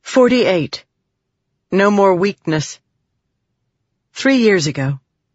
48. No more weakness. 3 years ago.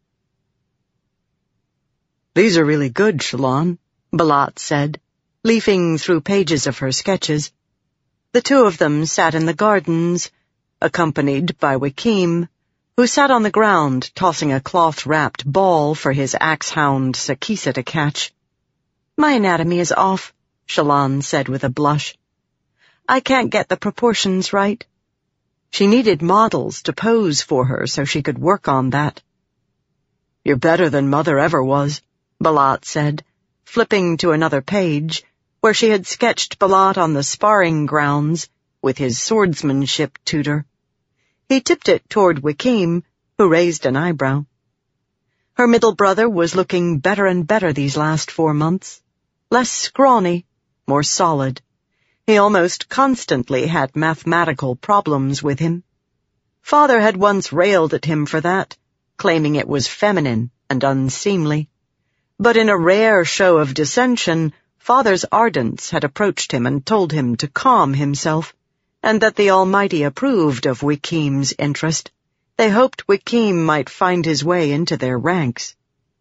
"These are really good, Shalon," Balat said, leafing through pages of her sketches. The two of them sat in the gardens, accompanied by Wakim, who sat on the ground tossing a cloth-wrapped ball for his axe-hound Sakisa to catch. "My anatomy is off," Shalon said with a blush. "I can't get the proportions right." She needed models to pose for her so she could work on that. "You're better than Mother ever was," Balat said, flipping to another page, where she had sketched Balat on the sparring grounds with his swordsmanship tutor. He tipped it toward Wakim, who raised an eyebrow. Her middle brother was looking better and better these last 4 months. Less scrawny, more solid. He almost constantly had mathematical problems with him. Father had once railed at him for that, claiming it was feminine and unseemly. But in a rare show of dissension, Father's ardents had approached him and told him to calm himself, and that the Almighty approved of Wakim's interest. They hoped Wakim might find his way into their ranks.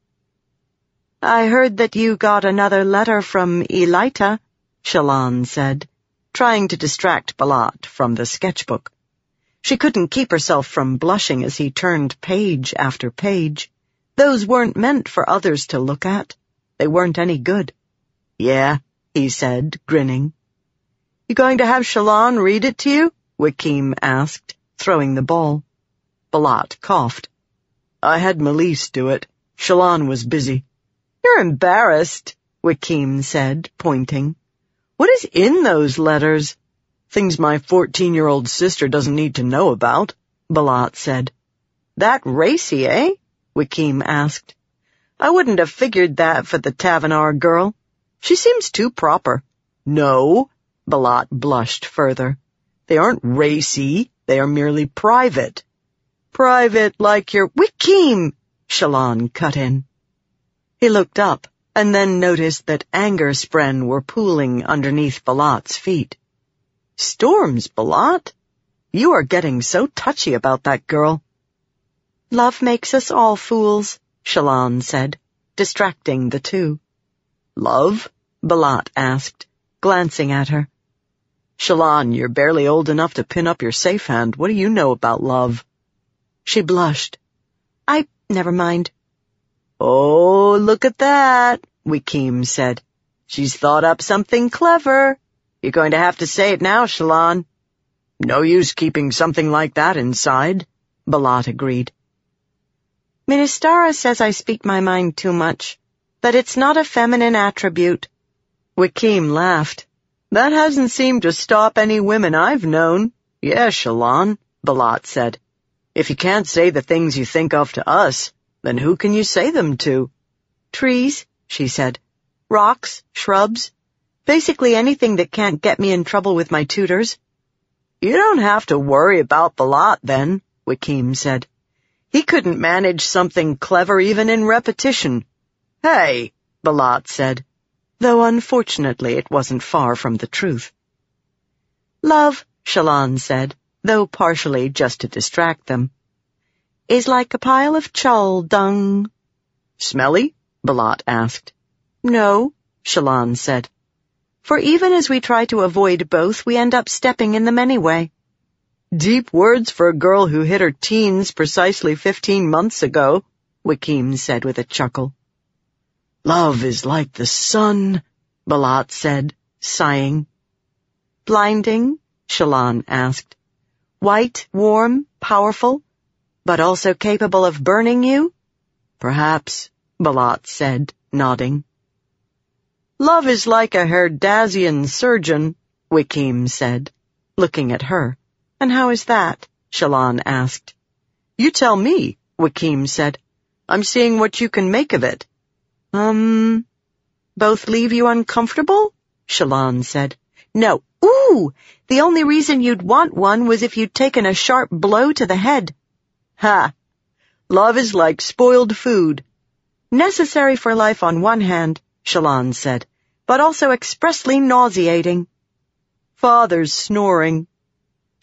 "I heard that you got another letter from Elita," Shalon said, trying to distract Balat from the sketchbook. She couldn't keep herself from blushing as he turned page after page. Those weren't meant for others to look at. They weren't any good. "Yeah," he said, grinning. "You going to have Shalon read it to you?" Wakim asked, throwing the ball. Balat coughed. "I had Melise do it. Shalon was busy." "You're embarrassed," Wakim said, pointing. "What is in those letters?" "Things my 14-year-old sister doesn't need to know about," Balat said. "That racy, eh?" Wakim asked. "I wouldn't have figured that for the Tavenar girl. She seems too proper." "No," Balat blushed further. "They aren't racy, they are merely private." "Private like your—" "Wakim!" Shalon cut in. He looked up, and then noticed that anger spren were pooling underneath Balat's feet. "Storms, Balat? You are getting so touchy about that girl." "Love makes us all fools," Shalon said, distracting the two. "Love?" Balat asked, glancing at her. "Shalon, you're barely old enough to pin up your safe hand. What do you know about love?" She blushed. Never mind." "Oh, look at that," Wakim said. "She's thought up something clever. You're going to have to say it now, Shalon." "No use keeping something like that inside," Balat agreed. "Ministara says I speak my mind too much, that it's not a feminine attribute." Wakim laughed. "That hasn't seemed to stop any women I've known." "Yes, Shalon," Balat said. "If you can't say the things you think of to us, then who can you say them to?" "Trees," she said. "Rocks, shrubs. Basically anything that can't get me in trouble with my tutors." "You don't have to worry about Balat then," Wakim said. "He couldn't manage something clever even in repetition." "Hey," Balat said, though unfortunately it wasn't far from the truth. "Love," Shalon said, though partially just to distract them, "is like a pile of chul dung." "Smelly?" Balat asked. "No," Shalon said. "For even as we try to avoid both, we end up stepping in them anyway." "Deep words for a girl who hit her teens precisely 15 months ago," Wakim said with a chuckle. "Love is like the sun," Balat said, sighing. "Blinding?" Shalon asked. "White, warm, powerful, but also capable of burning you?" "Perhaps," Balat said, nodding. "Love is like a Herdazian surgeon," Wakim said, looking at her. "And how is that?" Shalon asked. "You tell me," Wakim said. "I'm seeing what you can make of it." Both leave you uncomfortable?" Shalon said. "No. Ooh! The only reason you'd want one was if you'd taken a sharp blow to the head." "Ha! Love is like spoiled food." "Necessary for life on one hand," Shalon said, "but also expressly nauseating." "Father's snoring."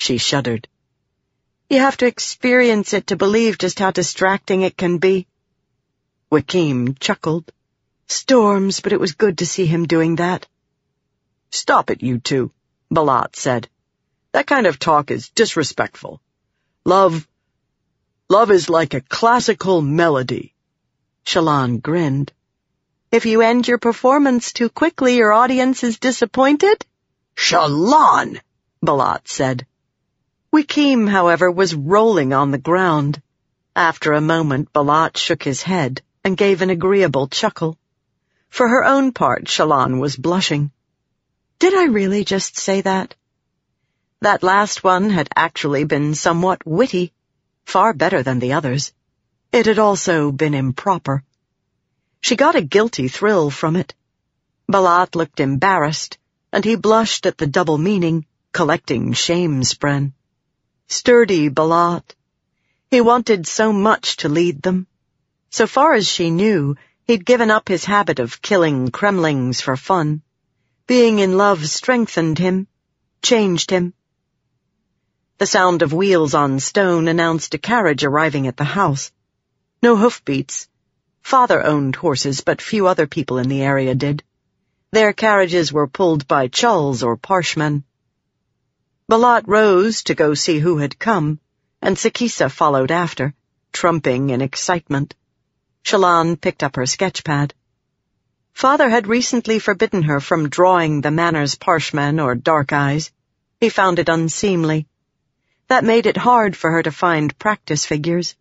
She shuddered. You have to experience it to believe just how distracting it can be. Wakim chuckled. Storms, but it was good to see him doing that. Stop it, you two, Balat said. That kind of talk is disrespectful. Love is like a classical melody. Shallan grinned. If you end your performance too quickly, your audience is disappointed? Shallan, Balat said. Wakim, however, was rolling on the ground. After a moment, Balat shook his head and gave an agreeable chuckle. For her own part, Shallan was blushing. Did I really just say that? That last one had actually been somewhat witty, far better than the others. It had also been improper. She got a guilty thrill from it. Balat looked embarrassed, and he blushed at the double meaning, collecting shame-spren. Sturdy Balat. He wanted so much to lead them. So far as she knew, he'd given up his habit of killing Kremlings for fun. Being in love strengthened him, changed him. The sound of wheels on stone announced a carriage arriving at the house. No hoofbeats. Father owned horses, but few other people in the area did. Their carriages were pulled by chulls or parshmen. Balat rose to go see who had come, and Sakisa followed after, trumping in excitement. Shallan picked up her sketchpad. Father had recently forbidden her from drawing the Manor's parshmen or dark eyes. He found it unseemly. That made it hard for her to find practice figures.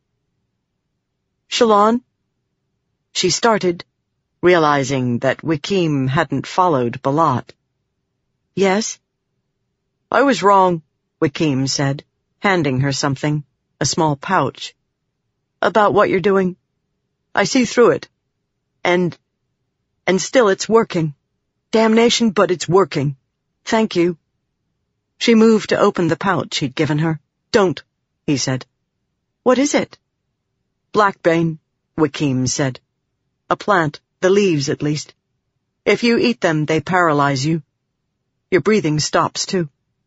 Shallan? She started, realizing that Wakim hadn't followed Balat. Yes? I was wrong, Wakim said, handing her something, a small pouch. About what you're doing. I see through it. And still it's working. Damnation, but it's working. Thank you. She moved to open the pouch he'd given her. Don't, he said. What is it? Blackbane, Wakim said. A plant, the leaves at least. If you eat them, they paralyze you. Your breathing stops too.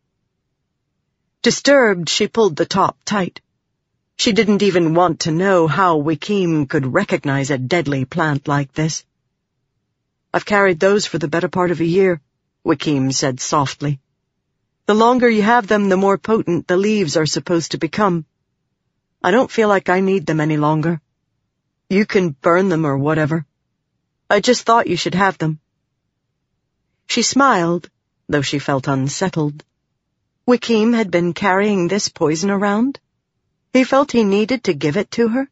Disturbed, she pulled the top tight. She didn't even want to know how Wakim could recognize a deadly plant like this. I've carried those for the better part of a year, Wakim said softly. The longer you have them, the more potent the leaves are supposed to become. I don't feel like I need them any longer. You can burn them or whatever. I just thought you should have them. She smiled, though she felt unsettled. Wakim had been carrying this poison around? He felt he needed to give it to her?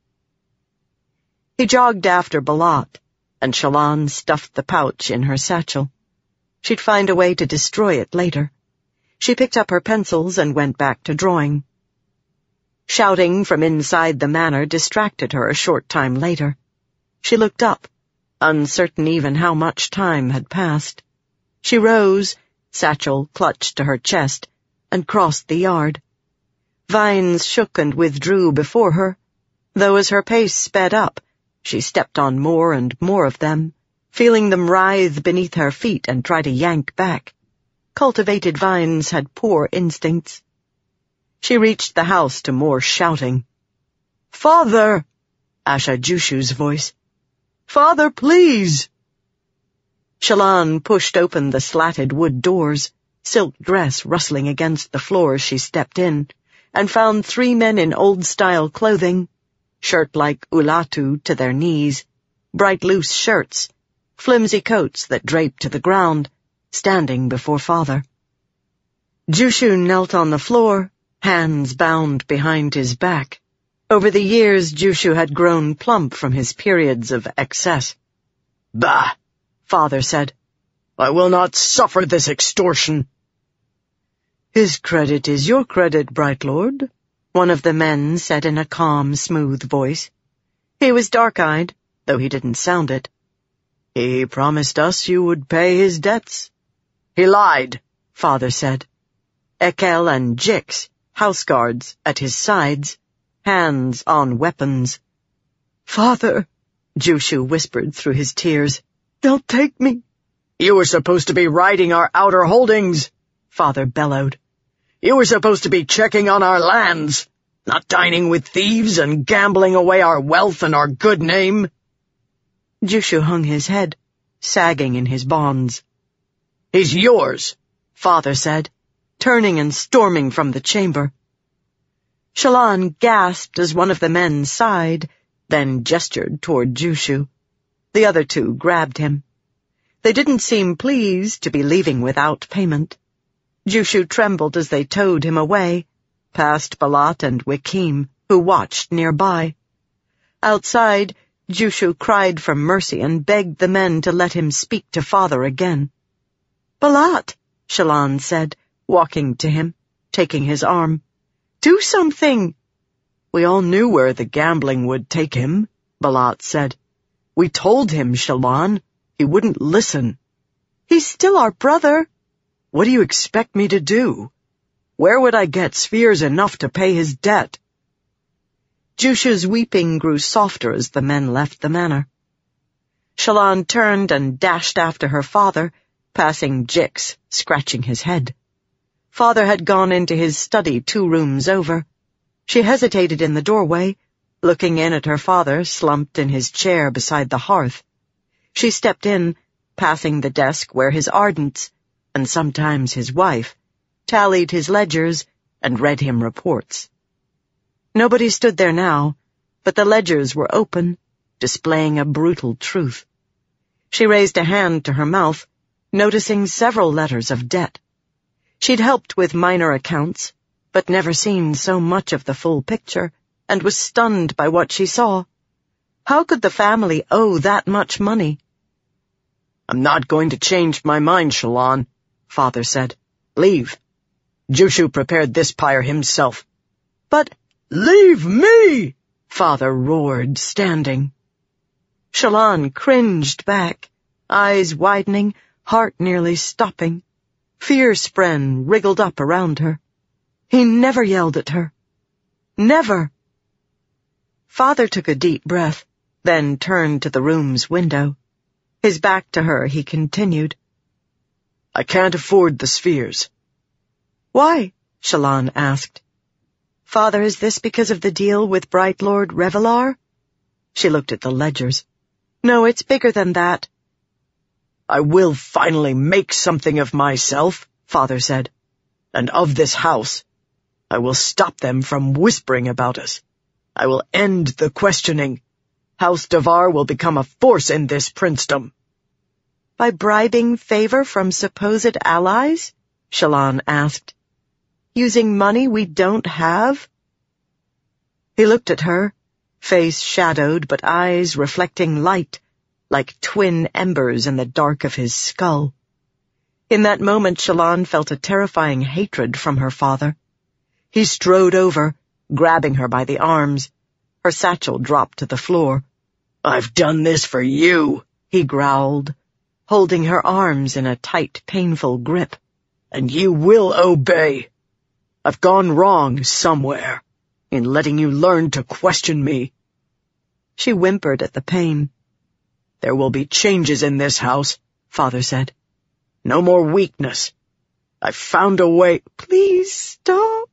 He jogged after Balat, and Shallan stuffed the pouch in her satchel. She'd find a way to destroy it later. She picked up her pencils and went back to drawing. Shouting from inside the manor distracted her a short time later. She looked up, uncertain even how much time had passed. She rose, satchel clutched to her chest, and crossed the yard. Vines shook and withdrew before her, though as her pace sped up, she stepped on more and more of them, feeling them writhe beneath her feet and try to yank back. Cultivated vines had poor instincts. She reached the house to more shouting. Father! Asha Jushu's voice. Father, please! Shallan pushed open the slatted wood doors, silk dress rustling against the floor as she stepped in, and found 3 men in old-style clothing, shirt like ulatu to their knees, bright loose shirts, flimsy coats that draped to the ground, standing before Father. Jushu knelt on the floor, hands bound behind his back. Over the years, Jushu had grown plump from his periods of excess. Bah! Father said. I will not suffer this extortion. His credit is your credit, Bright Lord, one of the men said in a calm, smooth voice. He was dark-eyed, though he didn't sound it. He promised us you would pay his debts. He lied, Father said. Ekel and Jix, house guards, at his sides, hands on weapons. Father, Jushu whispered through his tears, they'll take me. You were supposed to be riding our outer holdings, Father bellowed. You were supposed to be checking on our lands, not dining with thieves and gambling away our wealth and our good name." Jushu hung his head, sagging in his bonds. "He's yours," Father said, turning and storming from the chamber. Shallan gasped as one of the men sighed, then gestured toward Jushu. The other two grabbed him. They didn't seem pleased to be leaving without payment. Jushu trembled as they towed him away, past Balat and Wikim, who watched nearby. Outside, Jushu cried for mercy and begged the men to let him speak to Father again. "Balat," Shallan said, walking to him, taking his arm. "Do something." "We all knew where the gambling would take him," Balat said. "We told him, Shallan. He wouldn't listen." "He's still our brother." "What do you expect me to do? Where would I get spheres enough to pay his debt?" Jushu's weeping grew softer as the men left the manor. Shallan turned and dashed after her father, passing Jix, scratching his head. Father had gone into his study 2 rooms over. She hesitated in the doorway, looking in at her father slumped in his chair beside the hearth. She stepped in, passing the desk where his ardents, and sometimes his wife, tallied his ledgers and read him reports. Nobody stood there now, but the ledgers were open, displaying a brutal truth. She raised a hand to her mouth, noticing several letters of debt. She'd helped with minor accounts, but never seen so much of the full picture, and was stunned by what she saw. How could the family owe that much money? "I'm not going to change my mind, Shallan," Father said. "Leave. Jushu prepared this pyre himself." "But—" "Leave me!" Father roared, standing. Shallan cringed back, eyes widening, heart nearly stopping. Fear spren wriggled up around her. He never yelled at her. Never. Father took a deep breath, then turned to the room's window. His back to her, he continued. "I can't afford the spheres." "Why?" Shallan asked. "Father, is this because of the deal with Bright Lord Revelar?" She looked at the ledgers. "No, it's bigger than that." "I will finally make something of myself," Father said, "and of this house. I will stop them from whispering about us. I will end the questioning. House Davar will become a force in this princedom." "By bribing favor from supposed allies?" Shallan asked. "Using money we don't have?" He looked at her, face shadowed but eyes reflecting light, like twin embers in the dark of his skull. In that moment, Shallan felt a terrifying hatred from her father. He strode over, grabbing her by the arms. Her satchel dropped to the floor. "I've done this for you," he growled, holding her arms in a tight, painful grip. "And you will obey. I've gone wrong somewhere in letting you learn to question me." She whimpered at the pain. "There will be changes in this house," Father said. "No more weakness. I've found a way." "Please stop."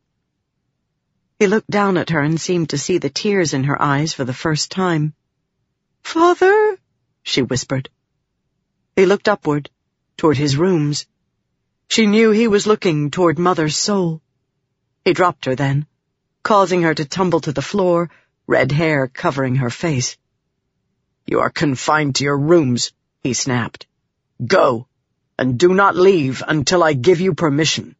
He looked down at her and seemed to see the tears in her eyes for the first time. "Father," she whispered. He looked upward, toward his rooms. She knew he was looking toward Mother's soul. He dropped her then, causing her to tumble to the floor, red hair covering her face. "You are confined to your rooms," he snapped. "Go, and do not leave until I give you permission."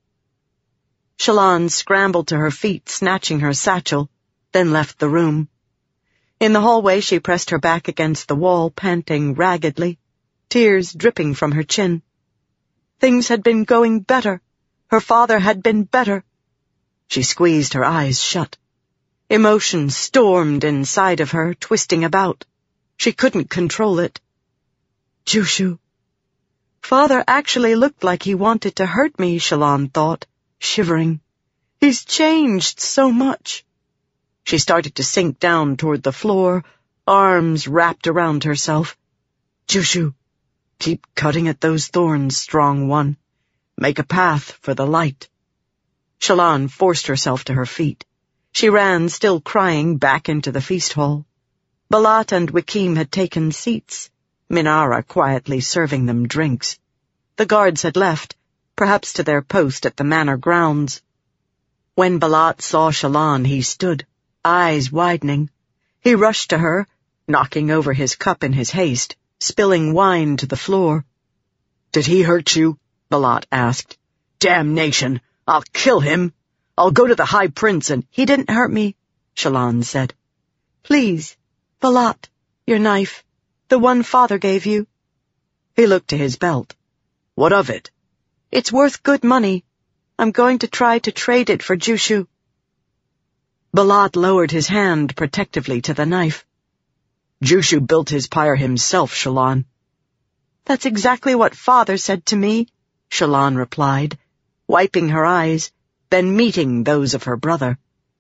Shallan scrambled to her feet, snatching her satchel, then left the room. In the hallway she pressed her back against the wall, panting raggedly, tears dripping from her chin. Things had been going better. Her father had been better. She squeezed her eyes shut. Emotion stormed inside of her, twisting about. She couldn't control it. Jushu. Father actually looked like he wanted to hurt me, Shallan thought, shivering. He's changed so much. She started to sink down toward the floor, arms wrapped around herself. Jushu, keep cutting at those thorns, strong one. Make a path for the light. Shallan forced herself to her feet. She ran, still crying, back into the feast hall. Balat and Wakim had taken seats, Minara quietly serving them drinks. The guards had left, perhaps to their post at the manor grounds. When Balat saw Shallan, he stood, eyes widening. He rushed to her, knocking over his cup in his haste, spilling wine to the floor. "Did he hurt you?" Balat asked. "Damnation! I'll kill him! I'll go to the High Prince and—" "He didn't hurt me," Shallan said. "Please, Balat, your knife, the one Father gave you." He looked to his belt. "What of it?" "It's worth good money. I'm going to try to trade it for Jushu." Balat lowered his hand protectively to the knife. "Jushu built his pyre himself, Shallan." "That's exactly what Father said to me," Shallan replied, wiping her eyes, then meeting those of her brother.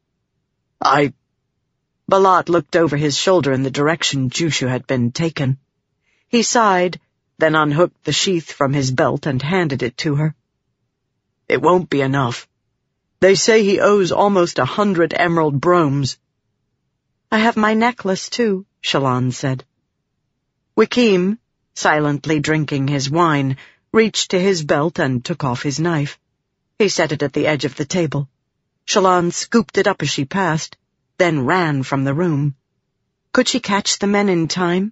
Balat looked over his shoulder in the direction Jushu had been taken. He sighed, then unhooked the sheath from his belt and handed it to her. "It won't be enough. They say he owes almost 100 emerald broams." "I have my necklace, too," Shallan said. Wakim, silently drinking his wine, reached to his belt and took off his knife. He set it at the edge of the table. Shallan scooped it up as she passed, then ran from the room. Could she catch the men in time?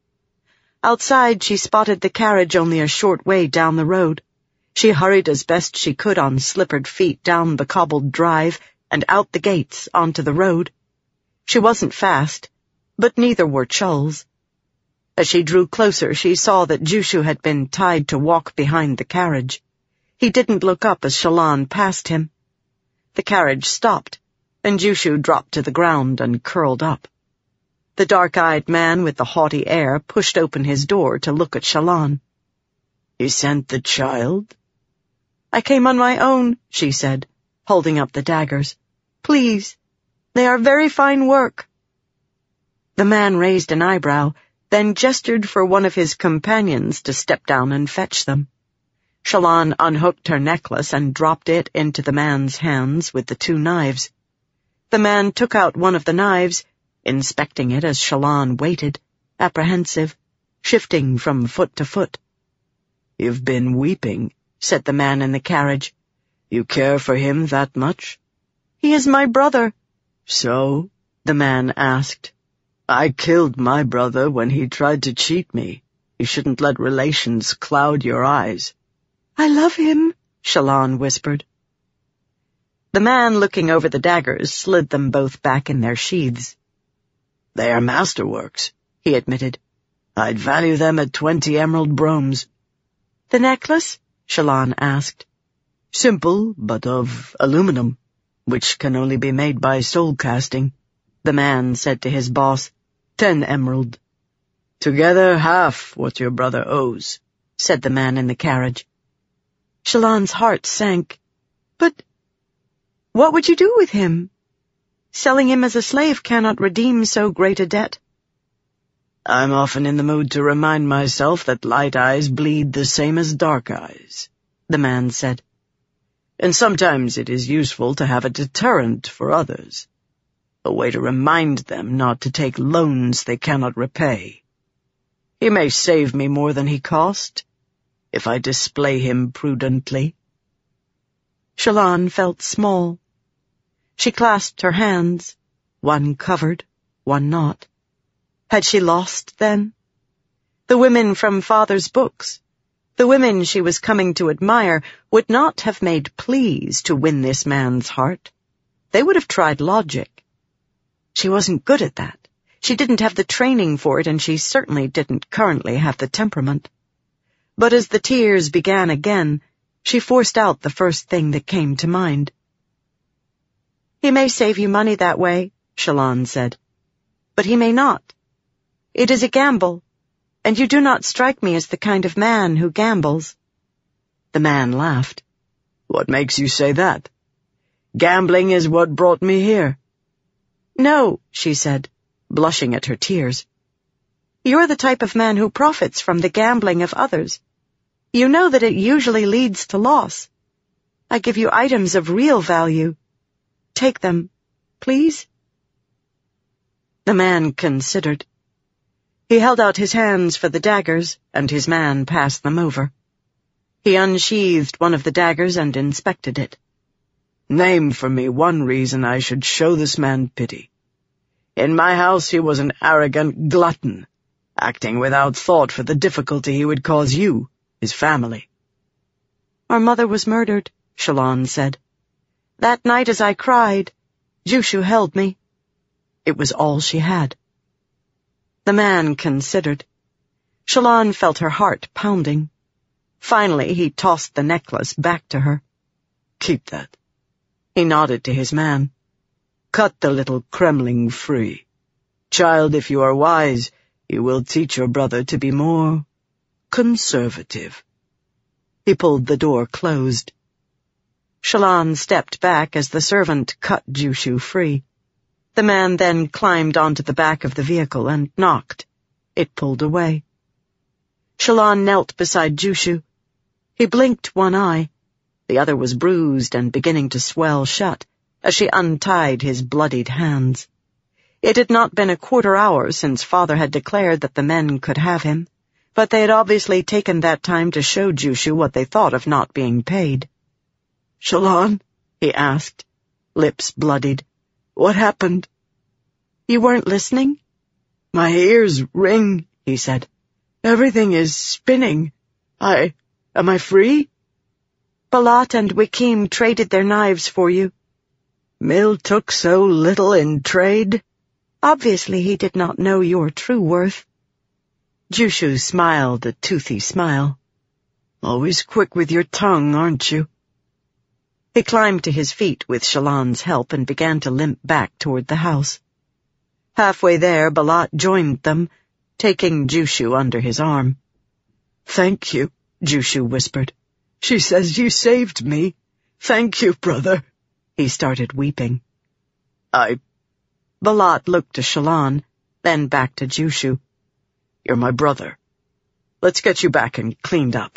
Outside, she spotted the carriage only a short way down the road. She hurried as best she could on slippered feet down the cobbled drive and out the gates onto the road. She wasn't fast, but neither were Chul's. As she drew closer, she saw that Jushu had been tied to walk behind the carriage. He didn't look up as Shallan passed him. The carriage stopped, and Jushu dropped to the ground and curled up. The dark-eyed man with the haughty air pushed open his door to look at Shallan. "You sent the child?" "I came on my own," she said, holding up the daggers. "Please, they are very fine work." The man raised an eyebrow, then gestured for one of his companions to step down and fetch them. Shallan unhooked her necklace and dropped it into the man's hands with the 2 knives. The man took out one of the knives, inspecting it as Shallan waited, apprehensive, shifting from foot to foot. "You've been weeping," said the man in the carriage. "You care for him that much?" "He is my brother." "So?" the man asked. "I killed my brother when he tried to cheat me. You shouldn't let relations cloud your eyes." "I love him," Shallan whispered. The man looking over the daggers slid them both back in their sheaths. "They are masterworks," he admitted. "I'd value them at 20 emerald broams." "The necklace?" Shallan asked. "Simple, but of aluminum, which can only be made by soul casting," the man said to his boss. 10 emerald. "Together half what your brother owes," said the man in the carriage. Shallan's heart sank. "But what would you do with him? Selling him as a slave cannot redeem so great a debt." "I'm often in the mood to remind myself that light eyes bleed the same as dark eyes," the man said. "And sometimes it is useful to have a deterrent for others, a way to remind them not to take loans they cannot repay. He may save me more than he cost, if I display him prudently." Shallan felt small. She clasped her hands, one covered, one not. Had she lost, then? The women from Father's books, the women she was coming to admire, would not have made pleas to win this man's heart. They would have tried logic. She wasn't good at that. She didn't have the training for it, and she certainly didn't currently have the temperament. But as the tears began again, she forced out the first thing that came to mind. "He may save you money that way," Shallan said, "but he may not. It is a gamble, and you do not strike me as the kind of man who gambles." The man laughed. "What makes you say that? Gambling is what brought me here." "No," she said, blushing at her tears. "You're the type of man who profits from the gambling of others. You know that it usually leads to loss. I give you items of real value. Take them, please." The man considered. He held out his hands for the daggers, and his man passed them over. He unsheathed one of the daggers and inspected it. "Name for me one reason I should show this man pity. In my house he was an arrogant glutton, acting without thought for the difficulty he would cause you, his family." "Our mother was murdered," Shallan said. "That night as I cried, Jushu held me. It was all she had." The man considered. Shallan felt her heart pounding. Finally, he tossed the necklace back to her. "Keep that." He nodded to his man. "Cut the little Kremling free. Child, if you are wise, you will teach your brother to be more conservative." He pulled the door closed. Shallan stepped back as the servant cut Jushu free. The man then climbed onto the back of the vehicle and knocked. It pulled away. Shallan knelt beside Jushu. He blinked one eye. The other was bruised and beginning to swell shut as she untied his bloodied hands. It had not been a quarter hour since Father had declared that the men could have him, but they had obviously taken that time to show Jushu what they thought of not being paid. "Shallan?" he asked, lips bloodied. "What happened?" "You weren't listening?" "My ears ring," he said. "Everything is spinning. Am I free?" "Balat and Wikim traded their knives for you." "Mill took so little in trade?" "Obviously he did not know your true worth." Jushu smiled a toothy smile. "Always quick with your tongue, aren't you?" He climbed to his feet with Shallan's help and began to limp back toward the house. Halfway there, Balat joined them, taking Jushu under his arm. "Thank you," Jushu whispered. "She says you saved me. Thank you, brother." He started weeping. Balat looked to Shallan, then back to Jushu. "You're my brother. Let's get you back and cleaned up."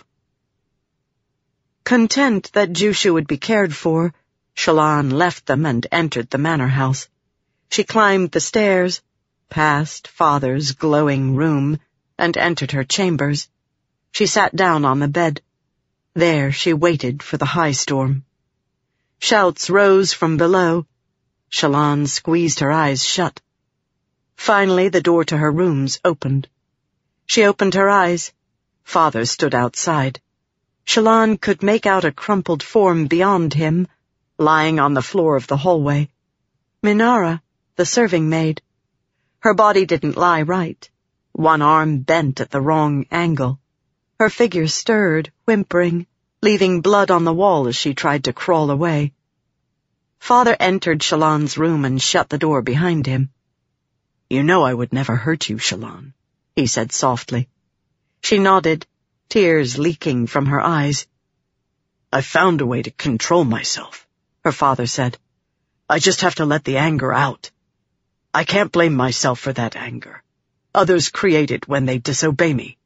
Content that Jushu would be cared for, Shallan left them and entered the manor house. She climbed the stairs, passed Father's glowing room, and entered her chambers. She sat down on the bed. There she waited for the high storm. Shouts rose from below. Shallan squeezed her eyes shut. Finally, the door to her rooms opened. She opened her eyes. Father stood outside. Shallan could make out a crumpled form beyond him, lying on the floor of the hallway. Minara, the serving maid. Her body didn't lie right. One arm bent at the wrong angle. Her figure stirred, whimpering, leaving blood on the wall as she tried to crawl away. Father entered Shallan's room and shut the door behind him. "You know I would never hurt you, Shallan," he said softly. She nodded, tears leaking from her eyes. "I found a way to control myself," her father said. "I just have to let the anger out. I can't blame myself for that anger. Others create it when they disobey me."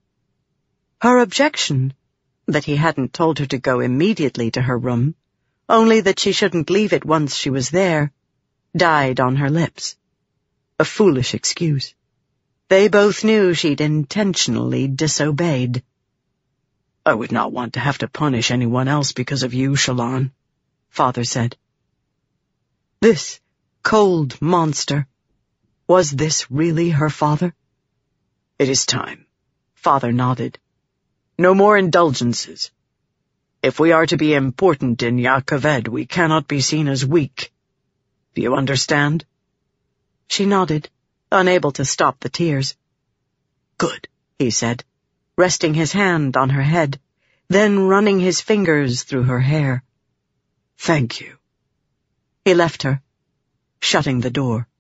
Her objection, that he hadn't told her to go immediately to her room, only that she shouldn't leave it once she was there, died on her lips. A foolish excuse. They both knew she'd intentionally disobeyed. "I would not want to have to punish anyone else because of you, Shallan," Father said. This cold monster. Was this really her father? "It is time," Father nodded. "No more indulgences. If we are to be important in Jah Keved, we cannot be seen as weak. Do you understand?" She nodded, unable to stop the tears. "Good," he said, resting his hand on her head, then running his fingers through her hair. "Thank you." He left her, shutting the door.